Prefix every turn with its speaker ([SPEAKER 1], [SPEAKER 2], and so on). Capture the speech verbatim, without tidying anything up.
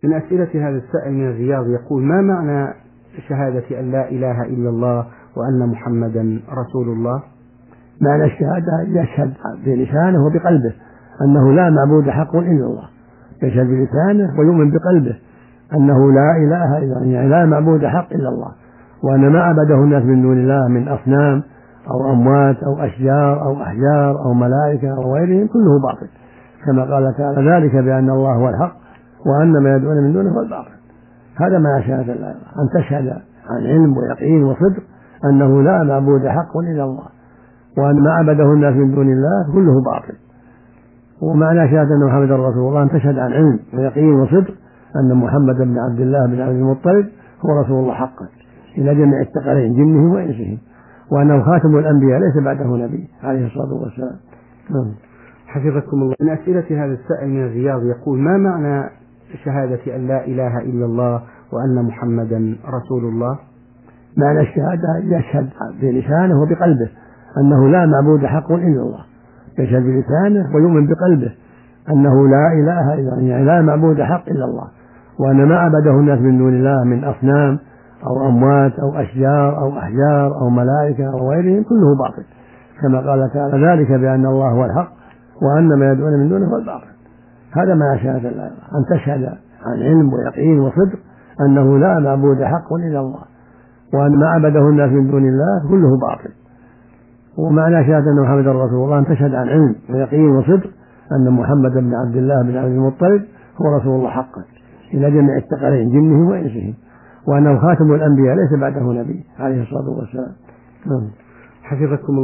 [SPEAKER 1] من أسئلة هذا السائل من الرياض يقول: ما معنى شهادة أن لا إله إلا الله وأن محمدا رسول الله؟
[SPEAKER 2] معنى الشهادة يشهد بلسانه وبقلبه أنه لا معبود حق إلا الله، يشهد بلسانه ويؤمن بقلبه أنه لا إله إلا الله، يعني لا معبود حق إلا الله، وأن ما عبده الناس من دون الله من أصنام أو أموات أو أشجار أو أحجار أو ملائكة أو غيرهم كله باطل، كما قال تعالى: ذلك بأن الله هو الحق وأن ما يدعون من دونه هو الباطل. هذا معنى شهادة الله، أن تشهد عن علم ويقين وصدق أنه لا معبود حق إلا الله، وأن ما عبده الناس من دون الله كله باطل. ومعنى شهادة أن محمدا رسول الله أن تشهد عن علم ويقين وصدق أن محمد بن عبد الله بن عبد المطلب هو رسول الله حقا إلى جميع الثقلين جنهم وإنسهم، وأنه خاتم الأنبياء ليس بعده نبي عليه الصلاة والسلام.
[SPEAKER 1] حفظكم الله. من أسئلة هذا السائل من الرياض يقول: ما معنى شهادة أن لا إله إلا الله وأن محمدا رسول الله؟
[SPEAKER 2] معنى الشهادة يشهد بلسانه وبقلبه أنه لا معبود حق إلا الله، يشهد بلسانه ويؤمن بقلبه أنه لا إله إلا الله، يعني لا معبود حق إلا الله، وأن ما عبده الناس من دون الله من أصنام أو أموات أو أشجار أو أحجار أو ملائكة أو غيرهم كله باطل، كما قال تعالى: ذلك بأن الله هو الحق وأن ما يدعون من دونه هو الباطل. هذا معنى شهادة الله، أن تشهد عن علم ويقين وصدق أنه لا معبود حق إلا الله، وأن ما عبده الناس من دون الله كله باطل. ومعنى شهادة أن محمدا رسول الله أن تشهد عن علم ويقين وصدق أن محمد بن عبد الله بن عبد المطلب هو رسول الله حقا إلى جميع الثقلين جنهم وإنسهم، وأنه خاتم الأنبياء ليس بعده نبي عليه الصلاة والسلام.
[SPEAKER 1] حفظكم الله.